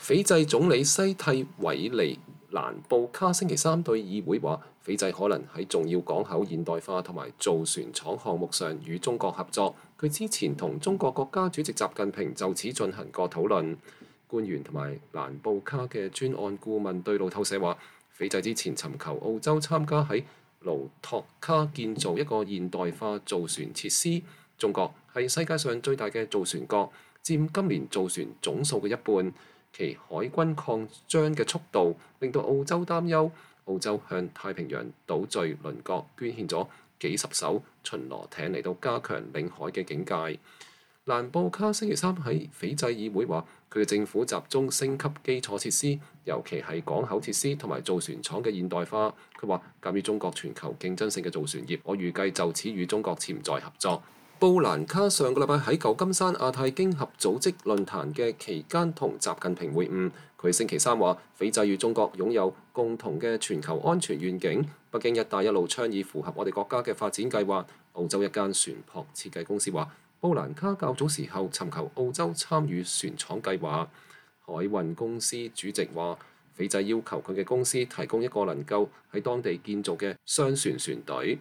斐濟總理西蒂韋尼蘭布卡星期三對議會話，斐濟可能喺重要港口現代化同埋造船廠項目上與中國合作。佢之前同中國國家主席習近平就此進行過討論。官員同埋蘭布卡嘅專案顧問對路透社話，斐濟之前尋求澳洲參加喺盧托卡建造一個現代化造船設施。中國係世界上最大嘅造船國，佔今年造船總數嘅一半。其海軍擴張嘅速度令到澳洲擔憂。澳洲向太平洋島嶼鄰國捐獻咗幾十艘巡邏艇嚟到加強領海嘅警戒。蘭布卡星期三喺斐濟議會話，佢嘅政府集中升級基礎設施，尤其係港口設施同埋造船廠嘅現代化。佢話，鑑於中國全球競爭性嘅造船業，我預計就此與中國潛在合作。布蘭卡上個禮拜喺舊金山亞太經合組織論壇嘅期間同習近平會晤。佢星期三話，斐濟與中國擁有共同嘅全球安全願景。北京一帶一路倡議符合我哋國家嘅發展計劃。澳洲一間船舶設計公司話，布蘭卡較早時候尋求澳洲參與船廠計劃。海運公司主席話，斐濟要求佢嘅公司提供一個能夠喺當地建造嘅商船船隊。